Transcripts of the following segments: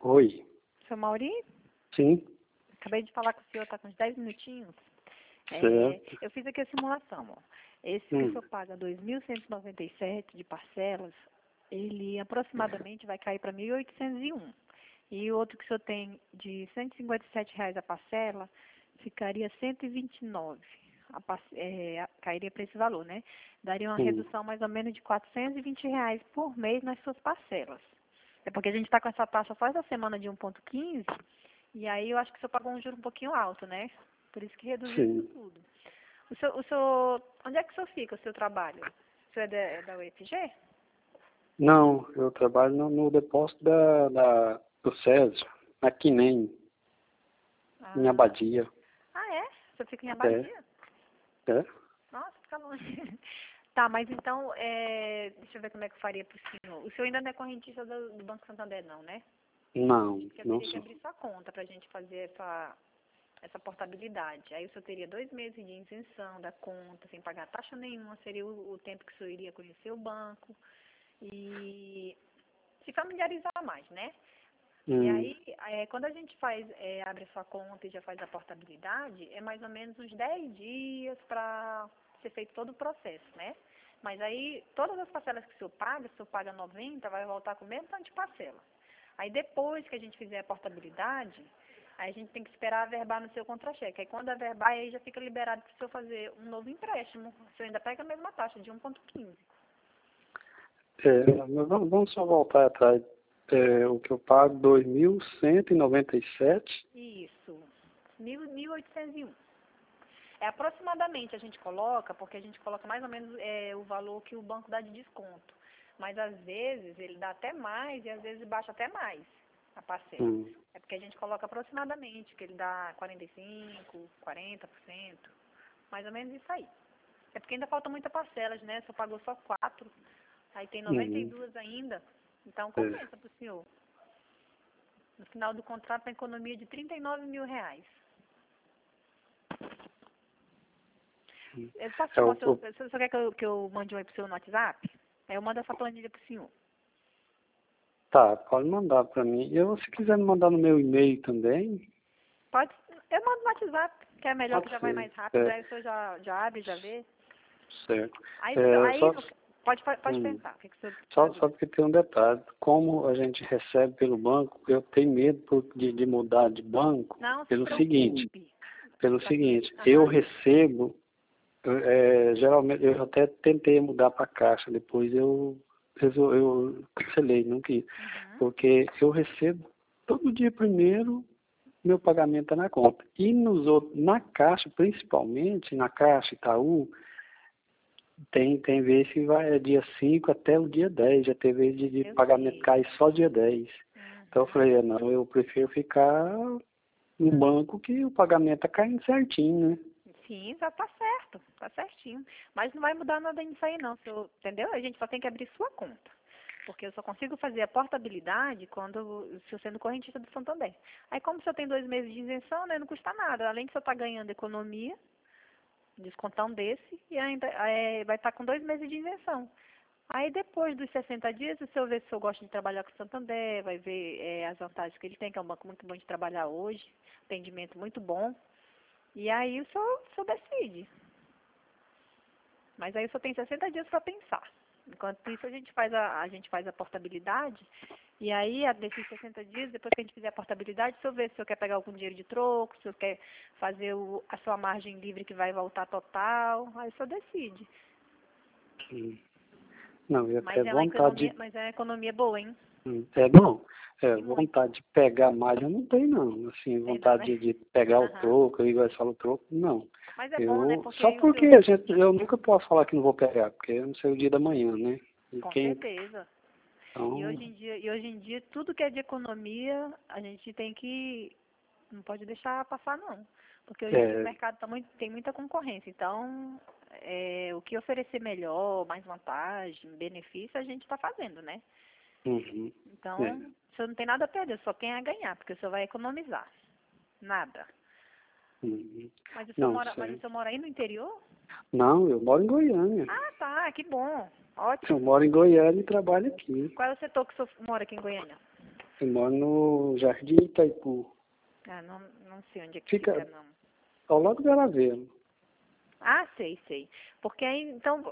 Oi. Seu Mauri, Sim, acabei de falar com o senhor, está com uns 10 minutinhos. certo. Eu fiz aqui a simulação. Ó. Esse que o senhor paga 2.197 de parcelas, ele aproximadamente vai cair para 1.801. E o outro que o senhor tem de R$ 157 a parcela, ficaria 129. Cairia para esse valor, né? Daria uma redução mais ou menos de R$ 420 por mês nas suas parcelas. É porque a gente está com essa taxa só essa semana de 1,15, e aí eu acho que o senhor pagou um juro um pouquinho alto, né? Por isso que reduziu isso Sim. tudo. O senhor, onde é que o senhor fica, o seu trabalho? O senhor é da UFG? Não, eu trabalho no depósito do Césio, aqui nem, em Ah, Abadia. é? O senhor fica em É, Abadia? é? Nossa, fica longe. Tá, mas então, deixa eu ver como é que eu faria pro senhor. O senhor ainda não é correntista do Banco Santander, não, né? Não, Porque eu não teria que sou. abrir sua conta pra gente fazer essa portabilidade. Aí o senhor teria 2 meses de isenção da conta, sem pagar taxa nenhuma, seria o tempo que o senhor iria conhecer o banco e se familiarizar mais, né? E aí, quando a gente abre a sua conta e já faz a portabilidade, é mais ou menos uns 10 dias para ser feito todo o processo, né? Mas aí, todas as parcelas que o senhor paga 90, vai voltar com o mesmo tanto de parcela. Aí depois que a gente fizer a portabilidade, aí a gente tem que esperar averbar no seu contra-cheque. Aí quando averbar, aí já fica liberado para o senhor fazer um novo empréstimo. O senhor ainda pega a mesma taxa de 1,15. Mas vamos só voltar atrás. O que eu pago, 2.197. Isso, 1.801. É aproximadamente a gente coloca, porque a gente coloca mais ou menos o valor que o banco dá de desconto. Mas às vezes ele dá até mais e às vezes baixa até mais a parcela. É porque a gente coloca aproximadamente, que ele dá 45%, 40%, mais ou menos isso aí. É porque ainda falta muita parcelas, né? Só pagou só 4, aí tem 92 ainda, então compensa para o senhor. No final do contrato, a economia de R$ 39 mil. Eu posso chamar o senhor, o senhor quer que eu mande um oi pro senhor no WhatsApp? Aí eu mando essa planilha pro senhor. Tá, pode mandar para mim. Se quiser me mandar no meu e-mail também, Pode, eu mando no WhatsApp, que é melhor, pode que já vai ser. mais rápido, aí o senhor já abre, já vê. Certo. Aí Só, pode pensar, o que o senhor só, está só porque tem um detalhe. Como a gente recebe pelo banco, eu tenho medo de mudar de banco Não se pelo seguinte. preocupe. Eu recebo, geralmente, eu até tentei mudar para a Caixa, depois eu cancelei, não quis. Porque eu recebo todo dia primeiro, meu pagamento é na conta. E na Caixa, principalmente, na Caixa Itaú, tem vezes que vai dia 5 até o dia 10. Já teve vezes de pagamento cair só dia 10. Então eu falei, não, eu prefiro ficar no banco que o pagamento tá caindo certinho, né? Sim, já tá certo, tá certinho. Mas não vai mudar nada nisso aí não, entendeu? A gente só tem que abrir sua conta. Porque eu só consigo fazer a portabilidade se eu sendo correntista do Santander. Aí como o senhor tem 2 meses de isenção, né, não custa nada. Além de o senhor estar ganhando economia, descontar um desse, e ainda vai estar com 2 meses de isenção. Aí depois dos 60 dias, o senhor vê se o senhor gosta de trabalhar com o Santander, vai ver as vantagens que ele tem, que é um banco muito bom de trabalhar hoje, atendimento muito bom. E aí o senhor decide. Mas aí o senhor tem 60 dias para pensar. Enquanto isso, a gente faz a portabilidade. E aí, desses 60 dias, depois que a gente fizer a portabilidade, o senhor vê se o senhor quer pegar algum dinheiro de troco, se o senhor quer fazer a sua margem livre que vai voltar total. Aí o senhor decide. Não, eu Mas até é uma vontade economia, mas é uma economia boa, hein? não, E muito. vontade de pegar mais eu não tenho, não. Assim, Tem não, vontade né? de pegar o Aham. troco, igual você fala o troco, não. Mas é bom, né? Porque Só aí o porque senhor... eu nunca posso falar que não vou pegar, porque eu não sei o dia da manhã, né? E Com quem, certeza. E então, hoje em dia, tudo que é de economia, a gente não pode deixar passar, não. Porque hoje em dia o é, mercado tem muita concorrência. Então, o que oferecer melhor, mais vantagem, benefício, a gente está fazendo, né? uhum, é, Então, o senhor não tem nada a perder, só tem a ganhar, porque o senhor vai economizar. Nada. uhum. Mas o senhor Não, mora, mas o certo. senhor mora aí no interior? Não, eu moro em Goiânia. Ah, tá, que bom. Eu Ótimo. moro em Goiânia e trabalho aqui. Qual é o setor que o senhor mora aqui em Goiânia? Eu moro no Jardim Itaipu. Ah, não sei onde é que Fica fica, não. ao lado do Garaveiro. Ah, sei. Porque aí, então,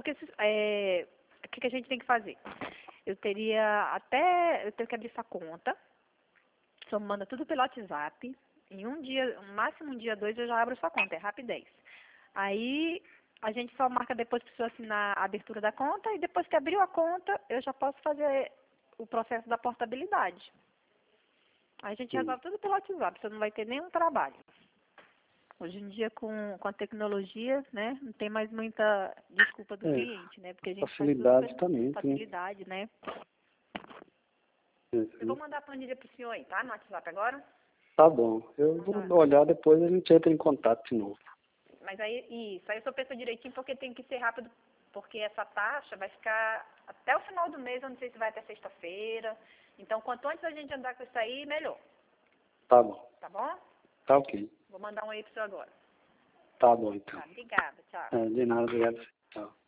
o que que a gente tem que fazer? Eu tenho que abrir essa conta, só manda tudo pelo WhatsApp. Em um dia, no máximo um dia, dois, eu já abro sua conta, é rapidez. Aí, a gente só marca depois para você assinar a abertura da conta e depois que abriu a conta, eu já posso fazer o processo da portabilidade. Aí a gente Sim. resolve tudo pelo WhatsApp, você não vai ter nenhum trabalho. Hoje em dia, com a tecnologia, né, não tem mais muita desculpa do cliente, né? Porque a gente faz tudo Facilidade pela também. facilidade, né? Eu vou mandar a planilha pro senhor aí, tá? No WhatsApp agora. Tá bom. Eu vou olhar depois, a gente entra em contato de novo. Mas aí, isso, aí eu só penso direitinho porque tem que ser rápido, porque essa taxa vai ficar até o final do mês, eu não sei se vai até sexta-feira. Então, quanto antes a gente andar com isso aí, melhor. Tá bom. Tá bom? Tá ok. Vou mandar um aí pro senhor agora. Tá bom, então. Tá, obrigada, tchau. De nada, obrigado. Tchau.